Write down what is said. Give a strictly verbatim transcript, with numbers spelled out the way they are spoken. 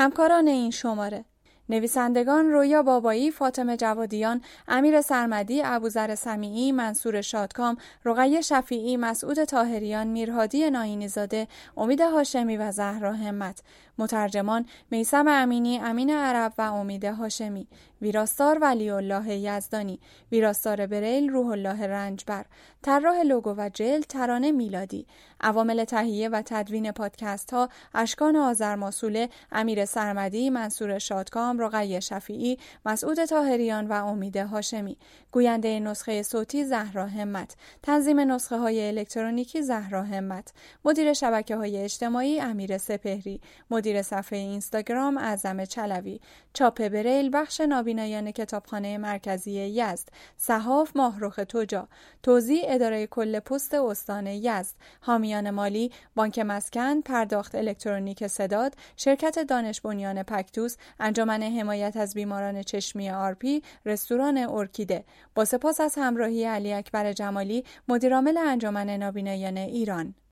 همکاران این شماره: نویسندگان رویا بابایی، فاطمه جوادیان، امیر سرمدی، ابوذر سمیعی، منصور شادکام، رقیه شفیعی، مسعود طاهریان، میرهادی ناینی زاده، امید هاشمی و زهرا همت. مترجمان: میثم امینی، امین عرب و امید هاشمی. ویراستار: ولی الله یزدانی. ویراستار بریل: روح الله رنجبر. طراح لوگو و جلد: ترانه میلادی. عوامل تهیه و تدوین پادکست ها: اشکان آذرماسوله، امیر سرمدی، منصور شادکام، رقیه شفیعی، مسعود طاهریان و امید هاشمی. گوینده نسخه صوتی: زهرا همت. تنظیم نسخه های الکترونیکی: زهرا همت. مدیر شبکه های اجتماعی: امیر سپهری. مدیر صفحه اینستاگرام: اعظم چلوی. چاپ بریل بخش نابینایان کتابخانه مرکزی یزد. صحاف: ماهرخ توجا. توزیع: اداره کل پست استان یزد. حامیان مالی: بانک مسکن، پرداخت الکترونیک سداد، شرکت دانش بنیان پکتوس، انجمن حمایت از بیماران چشمی آرپی، رستوران ارکیده. با سپاس از همراهی علی اکبر جمالی، مدیرعامل انجمن نابینایان ایران.